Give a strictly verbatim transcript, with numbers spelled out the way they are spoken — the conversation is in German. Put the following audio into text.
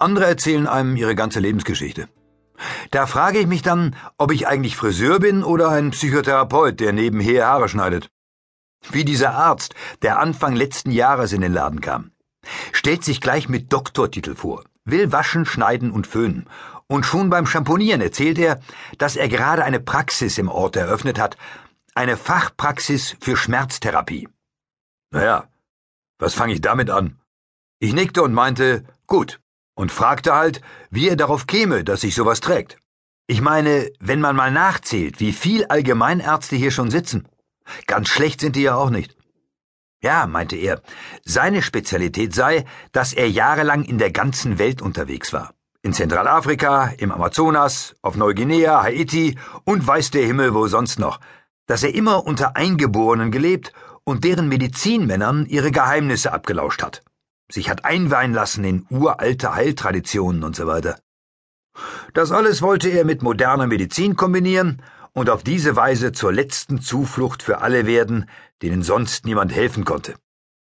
Andere erzählen einem ihre ganze Lebensgeschichte. Da frage ich mich dann, ob ich eigentlich Friseur bin oder ein Psychotherapeut, der nebenher Haare schneidet. Wie dieser Arzt, der Anfang letzten Jahres in den Laden kam. Stellt sich gleich mit Doktortitel vor, will waschen, schneiden und föhnen. Und schon beim Schamponieren erzählt er, dass er gerade eine Praxis im Ort eröffnet hat, eine Fachpraxis für Schmerztherapie. Naja, was fange ich damit an? Ich nickte und meinte, gut, und fragte halt, wie er darauf käme, dass sich sowas trägt. Ich meine, wenn man mal nachzählt, wie viel Allgemeinärzte hier schon sitzen. Ganz schlecht sind die ja auch nicht. Ja, meinte er, seine Spezialität sei, dass er jahrelang in der ganzen Welt unterwegs war. In Zentralafrika, im Amazonas, auf Neuguinea, Haiti und weiß der Himmel wo sonst noch. Dass er immer unter Eingeborenen gelebt und deren Medizinmännern ihre Geheimnisse abgelauscht hat. Sich hat einweihen lassen in uralte Heiltraditionen und so weiter. Das alles wollte er mit moderner Medizin kombinieren und auf diese Weise zur letzten Zuflucht für alle werden, denen sonst niemand helfen konnte.